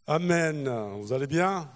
Amen. Vous allez bien?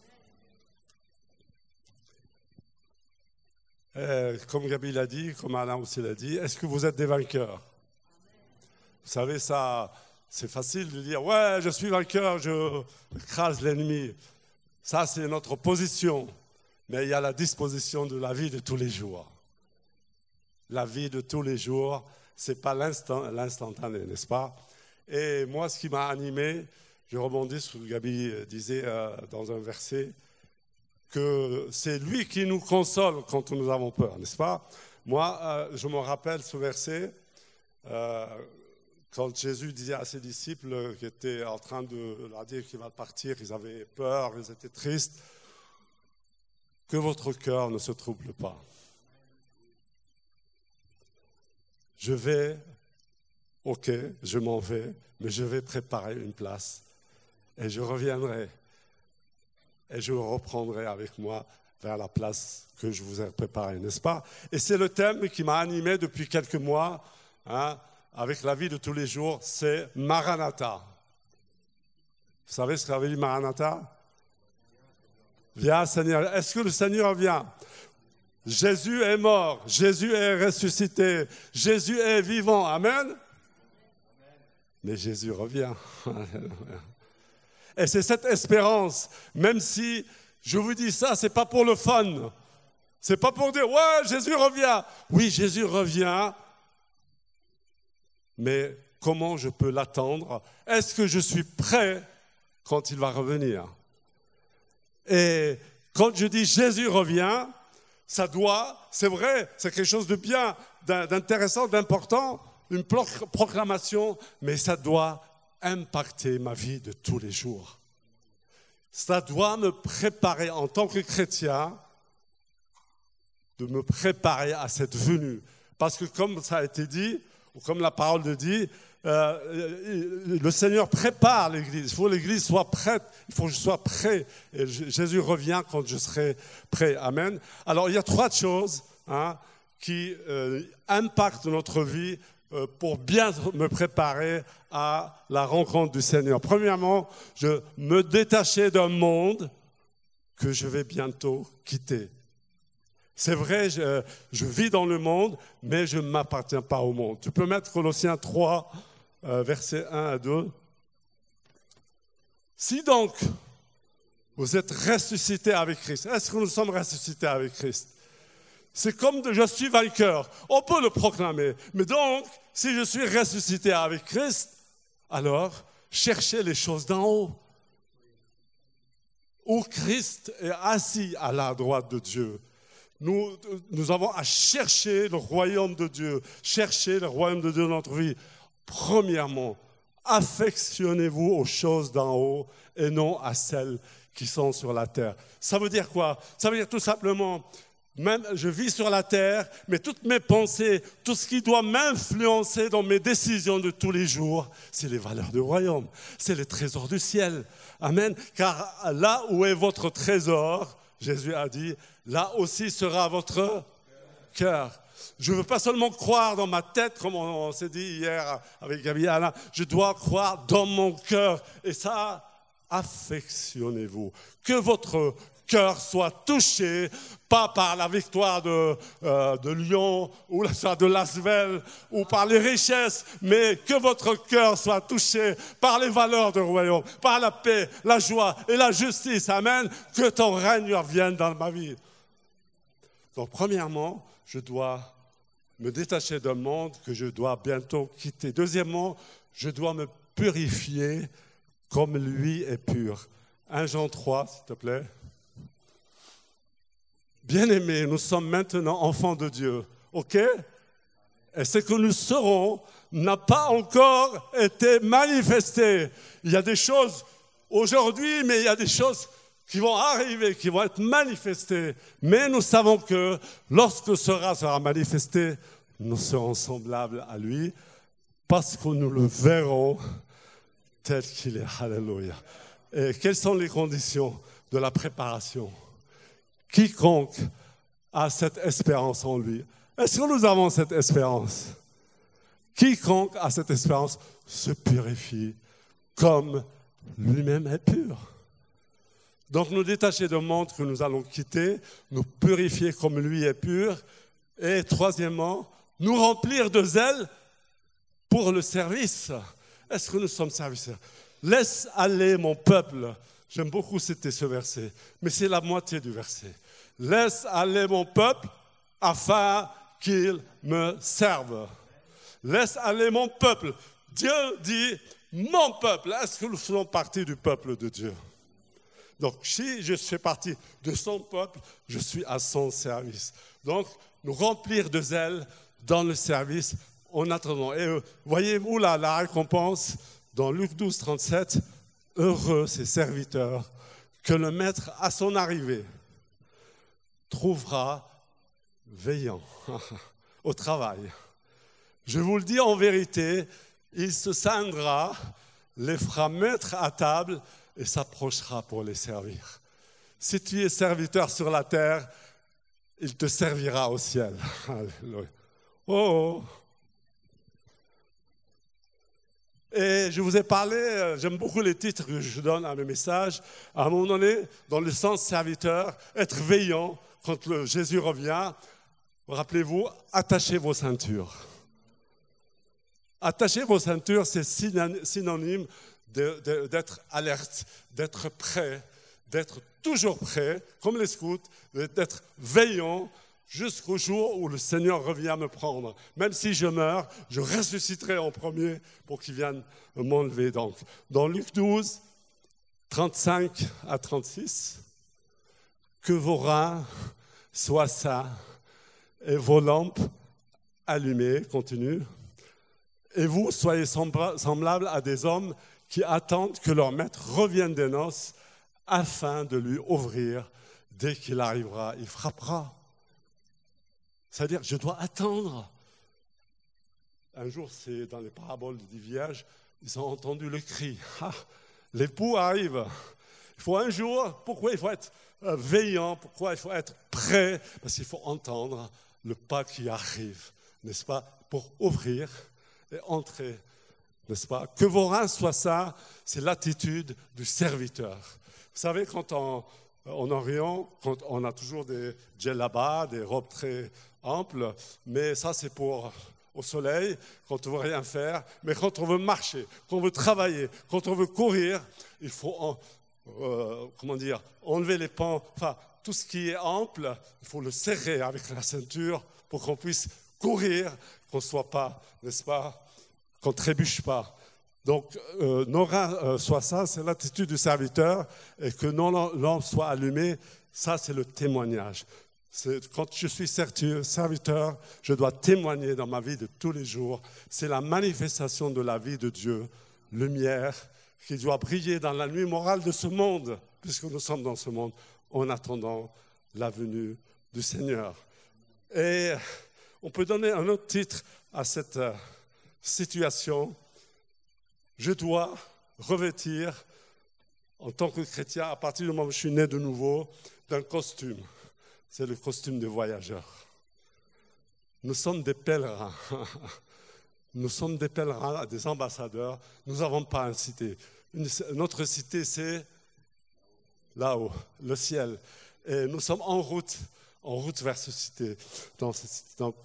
Comme Gabi l'a dit, comme Alain aussi l'a dit, est-ce que vous êtes des vainqueurs? Vous savez, ça, c'est facile de dire « Ouais, je suis vainqueur, je crase l'ennemi ». Ça, c'est notre position. Mais il y a la disposition de la vie de tous les jours. La vie de tous les jours, ce n'est pas l'instantané, n'est-ce pas? Et moi, ce qui m'a animé, je rebondis sur ce que Gabi disait dans un verset, que c'est lui qui nous console quand nous avons peur, n'est-ce pas? Moi, je me rappelle ce verset, quand Jésus disait à ses disciples qui étaient en train de leur dire qu'il va partir, ils avaient peur, ils étaient tristes, que votre cœur ne se trouble pas. Je vais, ok, je m'en vais, mais je vais préparer une place et je reviendrai. Et je le reprendrai avec moi vers la place que je vous ai préparée, n'est-ce pas? Et c'est le thème qui m'a animé depuis quelques mois, avec la vie de tous les jours, c'est Maranatha. Vous savez ce que ça veut dire Maranatha? Viens Seigneur. Est-ce que le Seigneur vient? Jésus est mort, Jésus est ressuscité, Jésus est vivant, amen? Mais Jésus revient. Et c'est cette espérance, même si je vous dis ça, c'est pas pour le fun. C'est pas pour dire, ouais, Jésus revient. Oui, Jésus revient. Mais comment je peux l'attendre? Est-ce que je suis prêt quand il va revenir? Et quand je dis Jésus revient, ça doit, c'est vrai, c'est quelque chose de bien, d'intéressant, d'important, une proclamation, mais ça doit impacter ma vie de tous les jours. Ça doit me préparer en tant que chrétien, de me préparer à cette venue. Parce que comme ça a été dit, ou comme la parole le dit, le Seigneur prépare l'Église. Il faut que l'Église soit prête, il faut que je sois prêt. Et Jésus revient quand je serai prêt. Amen. Alors il y a trois choses qui impactent notre vie pour bien me préparer à la rencontre du Seigneur. Premièrement, je me détacher d'un monde que je vais bientôt quitter. C'est vrai, je vis dans le monde, mais je ne m'appartiens pas au monde. Tu peux mettre Colossiens 3, versets 1 à 2. Si donc vous êtes ressuscités avec Christ, est-ce que nous sommes ressuscités avec Christ? C'est comme je suis vainqueur. On peut le proclamer. Mais donc, si je suis ressuscité avec Christ, alors cherchez les choses d'en haut. Où Christ est assis à la droite de Dieu. Nous avons à chercher le royaume de Dieu. Chercher le royaume de Dieu dans notre vie. Premièrement, affectionnez-vous aux choses d'en haut et non à celles qui sont sur la terre. Ça veut dire quoi? Ça veut dire tout simplement... Même je vis sur la terre, mais toutes mes pensées, tout ce qui doit m'influencer dans mes décisions de tous les jours, c'est les valeurs du royaume, c'est les trésors du ciel. Amen. Car là où est votre trésor, Jésus a dit, là aussi sera votre cœur. Je ne veux pas seulement croire dans ma tête, comme on s'est dit hier avec Gabi Alain, je dois croire dans mon cœur. Et ça, affectionnez-vous. Que votre cœur soit touché, pas par la victoire de Lyon ou de Lasvel ou par les richesses, mais que votre cœur soit touché par les valeurs du royaume, par la paix, la joie et la justice. Amen. Que ton règne vienne dans ma vie. Donc, premièrement, je dois me détacher d'un monde que je dois bientôt quitter. Deuxièmement, je dois me purifier comme lui est pur. 1 Jean 3, s'il te plaît. Bien-aimés, nous sommes maintenant enfants de Dieu, ok? Et ce que nous serons n'a pas encore été manifesté. Il y a des choses aujourd'hui, mais il y a des choses qui vont arriver, qui vont être manifestées. Mais nous savons que lorsque cela sera manifesté, nous serons semblables à lui, parce que nous le verrons tel qu'il est. Alléluia. Et quelles sont les conditions de la préparation? Quiconque a cette espérance en lui. Est-ce que nous avons cette espérance? Quiconque a cette espérance se purifie comme lui-même est pur. Donc nous détacher de monde que nous allons quitter, nous purifier comme lui est pur, et troisièmement, nous remplir de zèle pour le service. Est-ce que nous sommes serviteurs? Laisse aller mon peuple. J'aime beaucoup citer ce verset, mais c'est la moitié du verset. Laisse aller mon peuple afin qu'il me serve. Laisse aller mon peuple. Dieu dit, mon peuple. Est-ce que nous faisons partie du peuple de Dieu? Donc, si je fais partie de son peuple, je suis à son service. Donc, nous remplir de zèle dans le service en attendant. Et voyez-vous là, la récompense dans Luc 12, 37, heureux ces serviteurs que le maître à son arrivée trouvera veillant au travail. Je vous le dis en vérité, il se scindra, les fera mettre à table et s'approchera pour les servir. Si tu es serviteur sur la terre, il te servira au ciel. Alléluia. Oh! Et je vous ai parlé, j'aime beaucoup les titres que je donne à mes messages. À un moment donné, dans le sens serviteur, être veillant quand Jésus revient, rappelez-vous, attachez vos ceintures. Attachez vos ceintures, c'est synonyme d'être alerte, d'être prêt, d'être toujours prêt, comme les scouts, d'être veillant jusqu'au jour où le Seigneur revient me prendre. Même si je meurs, je ressusciterai en premier pour qu'il vienne m'enlever. Donc, dans Luc 12, 35 à 36, que vos reins soient sains et vos lampes allumées, continue, et vous soyez semblables à des hommes qui attendent que leur maître revienne des noces afin de lui ouvrir. Dès qu'il arrivera, il frappera. C'est-à-dire, je dois attendre. Un jour, c'est dans les paraboles des vierges, ils ont entendu le cri. Ah, l'époux arrive. Il faut un jour, pourquoi il faut être veillant, pourquoi il faut être prêt? Parce qu'il faut entendre le pas qui arrive, n'est-ce pas? Pour ouvrir et entrer, n'est-ce pas? Que vos reins soient sains, c'est l'attitude du serviteur. Vous savez, quand en Orient, quand on a toujours des djellabas, des robes très amples, mais ça c'est pour au soleil, quand on ne veut rien faire, mais quand on veut marcher, quand on veut travailler, quand on veut courir, il faut enlever les pans, enfin tout ce qui est ample, il faut le serrer avec la ceinture pour qu'on puisse courir, qu'on ne soit pas, n'est-ce pas, qu'on ne trébuche pas. Donc, nos reins soient ça, c'est l'attitude du serviteur, et que nos lampes soient allumées, ça c'est le témoignage. Quand je suis serviteur, je dois témoigner dans ma vie de tous les jours. C'est la manifestation de la vie de Dieu, lumière, qui doit briller dans la nuit morale de ce monde, puisque nous sommes dans ce monde, en attendant la venue du Seigneur. Et on peut donner un autre titre à cette situation. Je dois revêtir, en tant que chrétien, à partir du moment où je suis né de nouveau, d'un costume. C'est le costume de voyageur. Nous sommes des pèlerins. Nous sommes des pèlerins, des ambassadeurs. Nous n'avons pas une cité. Notre cité, c'est là-haut, le ciel. Et nous sommes en route vers cette cité. Dans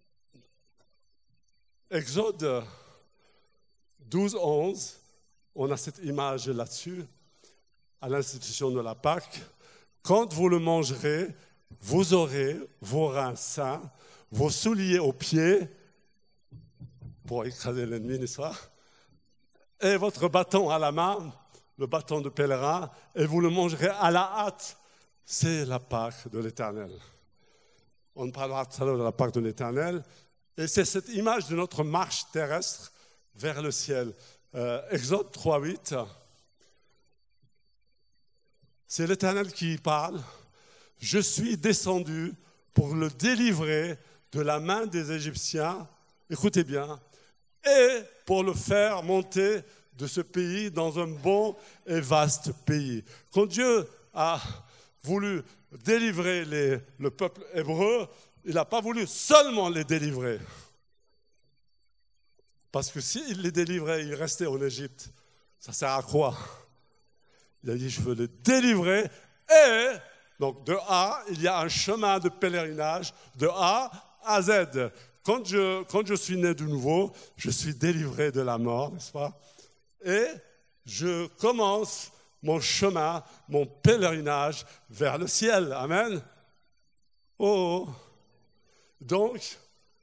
Exode 12, 11, on a cette image là-dessus, à l'institution de la Pâque. Quand vous le mangerez, vous aurez vos reins sains, vos souliers aux pieds, pour écraser l'ennemi, n'est-ce pas? Et votre bâton à la main, le bâton de pèlerin, et vous le mangerez à la hâte. C'est la Pâque de l'Éternel. On parlera tout à l'heure de la Pâque de l'Éternel. Et c'est cette image de notre marche terrestre vers le ciel. Exode 3, 8. C'est l'Éternel qui parle. Je suis descendu pour le délivrer de la main des Égyptiens, écoutez bien, et pour le faire monter de ce pays dans un bon et vaste pays. Quand Dieu a voulu délivrer le peuple hébreu, il n'a pas voulu seulement les délivrer. Parce que s'il les délivrait, ils restaient en Égypte. Ça sert à quoi? Il a dit, je veux les délivrer. Et, donc de A, il y a un chemin de pèlerinage de A à Z. Quand je suis né de nouveau, je suis délivré de la mort, n'est-ce pas? Et je commence mon chemin, mon pèlerinage vers le ciel. Amen. Oh. Donc,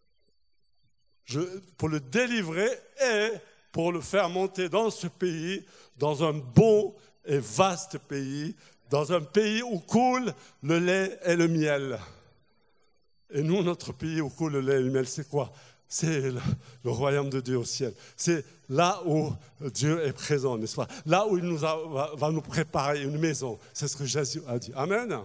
pour le délivrer et pour le faire monter dans ce pays, dans un bon et vaste pays, dans un pays où coule le lait et le miel. Et nous, notre pays où coule le lait et le miel, c'est quoi? C'est le royaume de Dieu au ciel. C'est là où Dieu est présent, n'est-ce pas? Là où il va nous préparer une maison. C'est ce que Jésus a dit. Amen.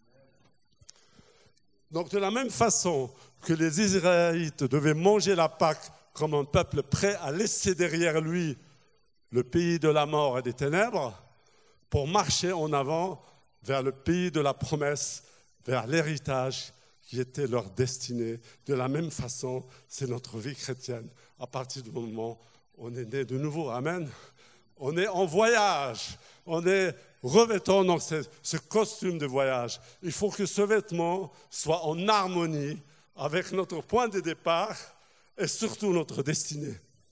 Donc de la même façon que les Israélites devaient manger la Pâque comme un peuple prêt à laisser derrière lui le pays de la mort et des ténèbres, pour marcher en avant vers le pays de la promesse, vers l'héritage qui était leur destinée. De la même façon, c'est notre vie chrétienne. À partir du moment où on est né de nouveau, amen. On est en voyage, on est revêtant dans ce costume de voyage. Il faut que ce vêtement soit en harmonie avec notre point de départ et surtout notre destinée.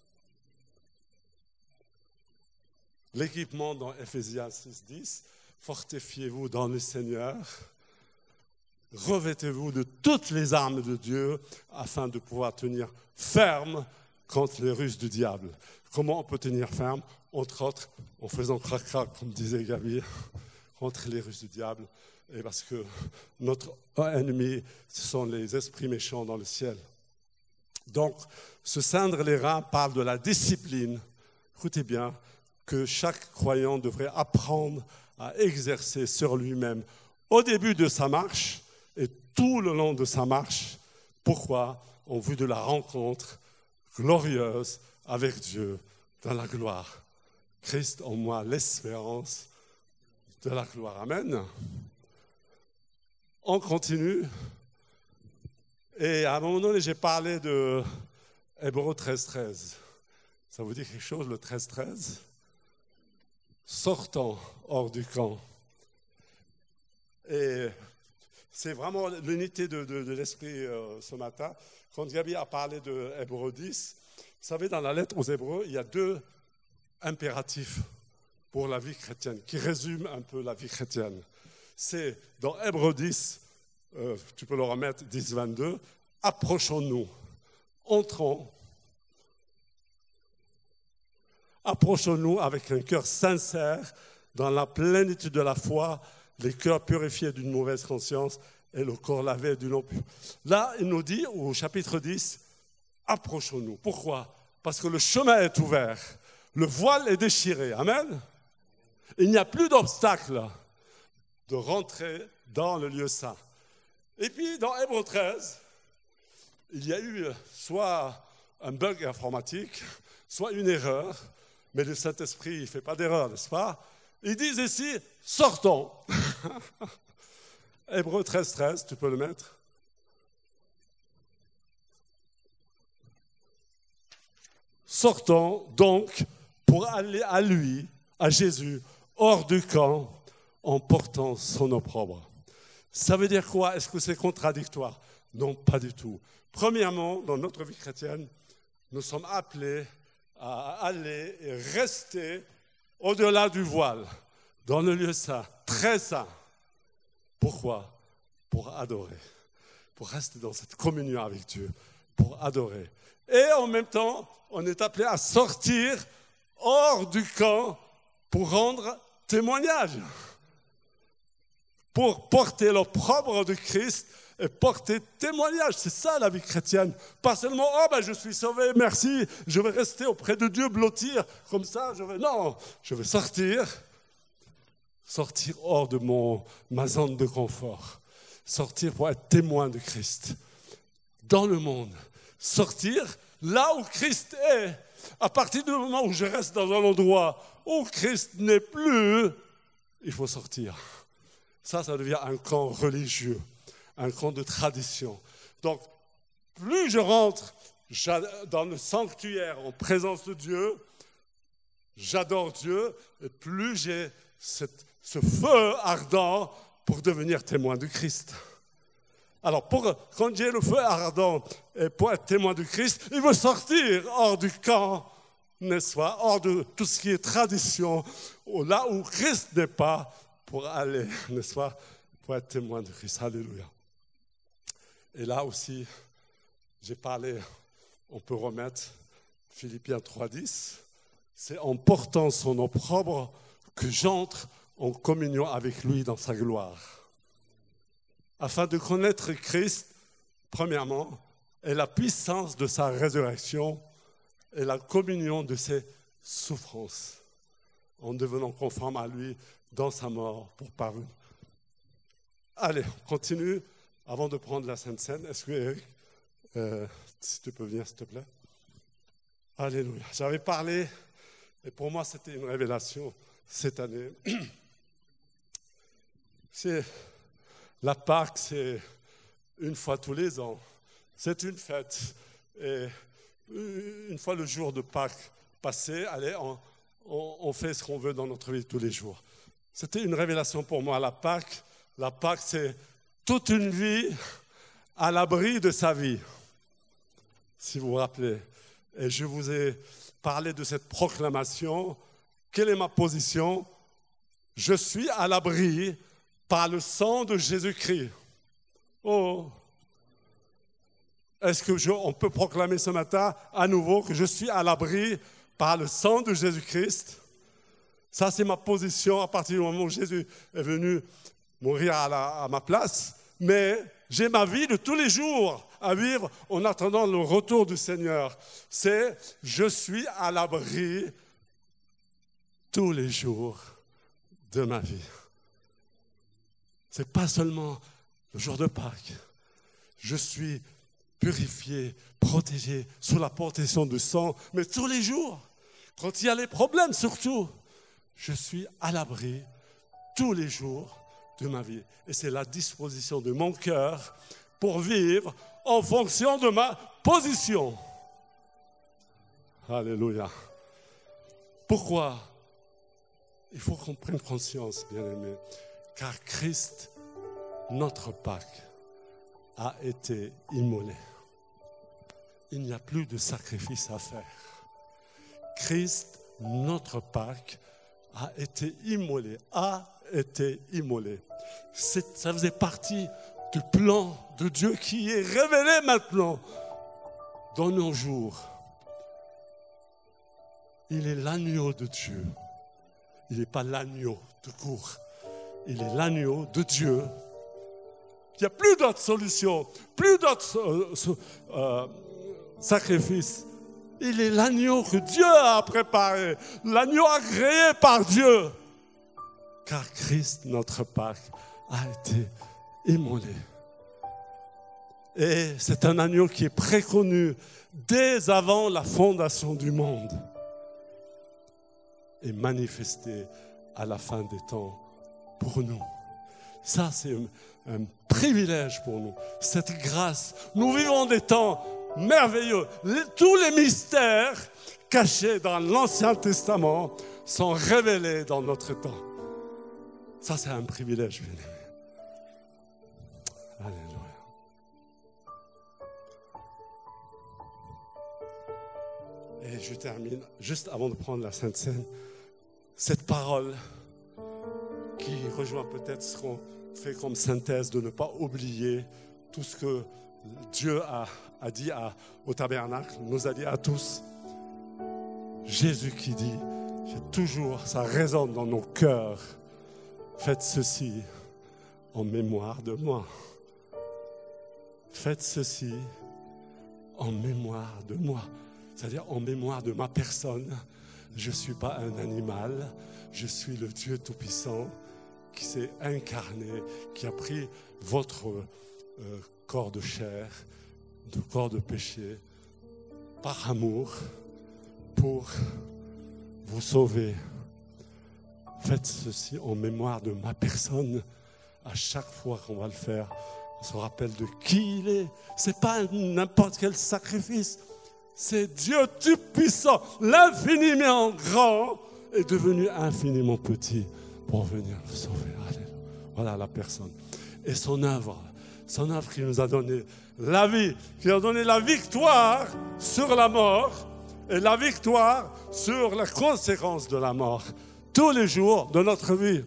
L'équipement dans Ephésiens 6:10, fortifiez-vous dans le Seigneur. Revêtez-vous de toutes les armes de Dieu afin de pouvoir tenir ferme contre les ruses du diable. Comment on peut tenir ferme? Entre autres, en faisant crac-crac, comme disait Gabi, contre les ruses du diable. Et parce que notre ennemi, ce sont les esprits méchants dans le ciel. Donc, se ceindre les reins parle de la discipline. Écoutez bien, que chaque croyant devrait apprendre à exercer sur lui-même au début de sa marche et tout le long de sa marche. Pourquoi? En vue de la rencontre glorieuse avec Dieu dans la gloire. Christ en moi, l'espérance de la gloire. Amen. On continue. Et à un moment donné, j'ai parlé de Hébreux 13:13. Ça vous dit quelque chose, le 13:13? Sortant hors du camp. Et c'est vraiment l'unité de l'esprit ce matin. Quand Gabi a parlé de Hébreux 10, vous savez, dans la lettre aux Hébreux, il y a 2 impératifs pour la vie chrétienne, qui résument un peu la vie chrétienne. C'est dans Hébreux 10, tu peux le remettre, 10-22, approchons-nous, entrons, approchons-nous avec un cœur sincère, dans la plénitude de la foi, les cœurs purifiés d'une mauvaise conscience et le corps lavé d'une eau pure. Là, il nous dit, au chapitre 10, approchons-nous. Pourquoi? Parce que le chemin est ouvert, le voile est déchiré. Amen. Il n'y a plus d'obstacle de rentrer dans le lieu saint. Et puis, dans Hébreux 13, il y a eu soit un bug informatique, soit une erreur, mais le Saint-Esprit ne fait pas d'erreur, n'est-ce pas? Ils disent ici, sortons. Hébreux 13:13, tu peux le mettre. Sortons donc pour aller à lui, à Jésus, hors du camp, en portant son opprobre. Ça veut dire quoi? Est-ce que c'est contradictoire? Non, pas du tout. Premièrement, dans notre vie chrétienne, nous sommes appelés à aller et rester au-delà du voile, dans le lieu saint, très saint. Pourquoi? Pour adorer, pour rester dans cette communion avec Dieu, pour adorer. Et en même temps, on est appelé à sortir hors du camp pour rendre témoignage, pour porter l'opprobre de Christ et porter témoignage. C'est ça la vie chrétienne. Pas seulement, je suis sauvé, merci, je vais rester auprès de Dieu, blottir, comme ça, non, je vais sortir hors de ma zone de confort, sortir pour être témoin de Christ dans le monde, sortir là où Christ est. À partir du moment où je reste dans un endroit où Christ n'est plus, il faut sortir. Ça devient un camp religieux, un camp de tradition. Donc, plus je rentre dans le sanctuaire en présence de Dieu, j'adore Dieu, et plus j'ai ce feu ardent pour devenir témoin de Christ. Alors, quand j'ai le feu ardent et pour être témoin de Christ, il veut sortir hors du camp, n'est-ce pas, hors de tout ce qui est tradition, là où Christ n'est pas, pour aller, n'est-ce pas, pour être témoin de Christ. Alléluia. Et là aussi, j'ai parlé, on peut remettre Philippiens 3,10, c'est en portant son opprobre que j'entre en communion avec lui dans sa gloire. Afin de connaître Christ, premièrement, et la puissance de sa résurrection et la communion de ses souffrances, en devenant conforme à lui dans sa mort pour parvenir. Allez, on continue avant de prendre la Sainte Seine. Est-ce que Eric, si tu peux venir, s'il te plaît? Alléluia. J'avais parlé, et pour moi c'était une révélation cette année. La Pâque, c'est une fois tous les ans. C'est une fête. Et une fois le jour de Pâques passé, allez, on fait ce qu'on veut dans notre vie tous les jours. C'était une révélation pour moi, la Pâque. La Pâque, c'est toute une vie à l'abri de sa vie, si vous vous rappelez. Et je vous ai parlé de cette proclamation. Quelle est ma position? Je suis à l'abri par le sang de Jésus-Christ. Oh! Est-ce qu'on peut proclamer ce matin à nouveau que je suis à l'abri par le sang de Jésus-Christ? Ça, c'est ma position à partir du moment où Jésus est venu mourir à ma place. Mais j'ai ma vie de tous les jours à vivre en attendant le retour du Seigneur. C'est je suis à l'abri tous les jours de ma vie. Ce n'est pas seulement le jour de Pâques. Je suis purifié, protégé, sous la protection du sang, mais tous les jours, quand il y a les problèmes surtout, je suis à l'abri tous les jours de ma vie. Et c'est la disposition de mon cœur pour vivre en fonction de ma position. Alléluia. Pourquoi? Il faut qu'on prenne conscience, bien-aimés, car Christ, notre Pâque, a été immolé. Il n'y a plus de sacrifice à faire. Christ, notre Pâque, a été immolé, Ça faisait partie du plan de Dieu qui est révélé maintenant dans nos jours. Il est l'agneau de Dieu. Il n'est pas l'agneau de cour. Il est l'agneau de Dieu. Il n'y a plus d'autre solution, plus d'autres sacrifices. Il est l'agneau que Dieu a préparé, l'agneau agréé par Dieu. Car Christ, notre Pâque, a été immolé. Et c'est un agneau qui est préconnu dès avant la fondation du monde et manifesté à la fin des temps pour nous. Ça, c'est un privilège pour nous, cette grâce. Nous vivons des temps merveilleux. Tous les mystères cachés dans l'Ancien Testament sont révélés dans notre temps. Ça, c'est un privilège, bien aimé. Alléluia. Et je termine, juste avant de prendre la Sainte Seine, cette parole qui rejoint peut-être ce qu'on fait comme synthèse de ne pas oublier tout ce que Dieu a dit au tabernacle, nous a dit à tous. Jésus qui dit, ça résonne dans nos cœurs. Faites ceci en mémoire de moi. Faites ceci en mémoire de moi. C'est-à-dire en mémoire de ma personne. Je ne suis pas un animal, je suis le Dieu Tout-Puissant qui s'est incarné, qui a pris votre corps de chair, de corps de péché, par amour, pour vous sauver. Faites ceci en mémoire de ma personne. À chaque fois qu'on va le faire, on se rappelle de qui il est. Ce n'est pas n'importe quel sacrifice. C'est Dieu Tout-Puissant, l'infiniment grand est devenu infiniment petit pour venir nous sauver. Alléluia. Voilà la personne. Et son œuvre qui nous a donné la vie, qui a donné la victoire sur la mort et la victoire sur la conséquence de la mort, tous les jours de notre vie.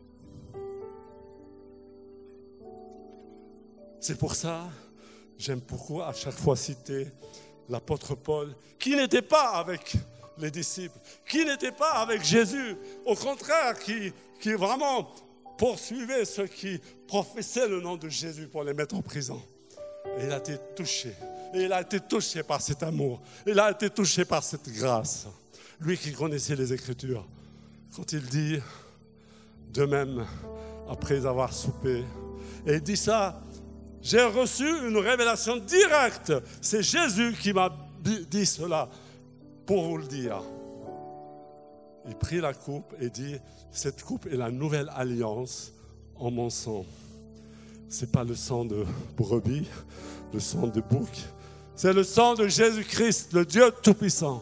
C'est pour ça, j'aime beaucoup à chaque fois citer l'apôtre Paul, qui n'était pas avec les disciples, qui n'était pas avec Jésus, au contraire, qui vraiment poursuivait ceux qui professaient le nom de Jésus pour les mettre en prison. Et il a été touché. Et il a été touché par cet amour. Il a été touché par cette grâce. Lui qui connaissait les Écritures. Quand il dit, de même, après avoir soupé, et il dit ça, j'ai reçu une révélation directe. C'est Jésus qui m'a dit cela pour vous le dire. Il prit la coupe et dit, cette coupe est la nouvelle alliance en mon sang. Ce n'est pas le sang de brebis, le sang de bouc. C'est le sang de Jésus-Christ, le Dieu Tout-Puissant.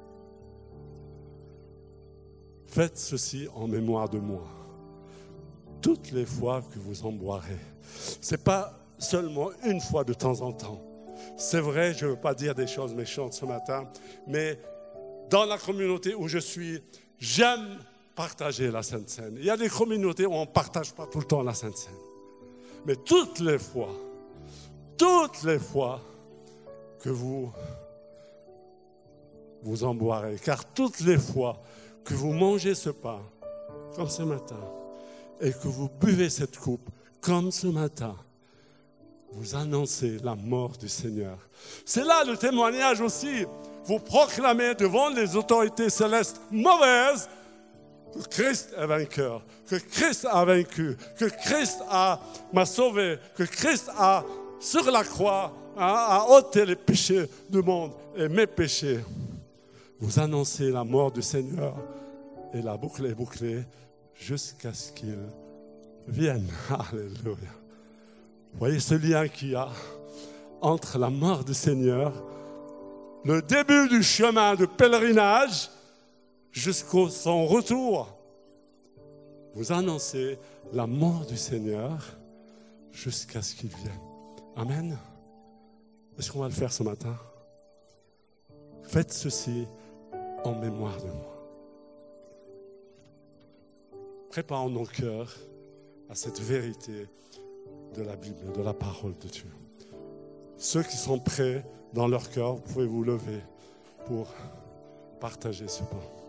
Faites ceci en mémoire de moi. Toutes les fois que vous en boirez. Ce n'est pas seulement une fois de temps en temps. C'est vrai, je ne veux pas dire des choses méchantes ce matin, mais dans la communauté où je suis, j'aime partager la Sainte Seine. Il y a des communautés où on ne partage pas tout le temps la Sainte Seine. Mais toutes les fois que vous en boirez, car toutes les fois que vous mangez ce pain, comme ce matin, et que vous buvez cette coupe, comme ce matin, vous annoncez la mort du Seigneur. C'est là le témoignage aussi. Vous proclamez devant les autorités célestes mauvaises que Christ est vainqueur, que Christ a vaincu, que Christ m'a sauvé, que Christ a, sur la croix, a ôté les péchés du monde et mes péchés. Vous annoncez la mort du Seigneur et la boucle est bouclée jusqu'à ce qu'il vienne. Alléluia. Vous voyez ce lien qu'il y a entre la mort du Seigneur, le début du chemin de pèlerinage, jusqu'au son retour. Vous annoncez la mort du Seigneur jusqu'à ce qu'il vienne. Amen. Est-ce qu'on va le faire ce matin? Faites ceci en mémoire de moi. Préparons nos cœurs à cette vérité de la Bible, de la parole de Dieu. Ceux qui sont prêts dans leur cœur, vous pouvez vous lever pour partager ce pain.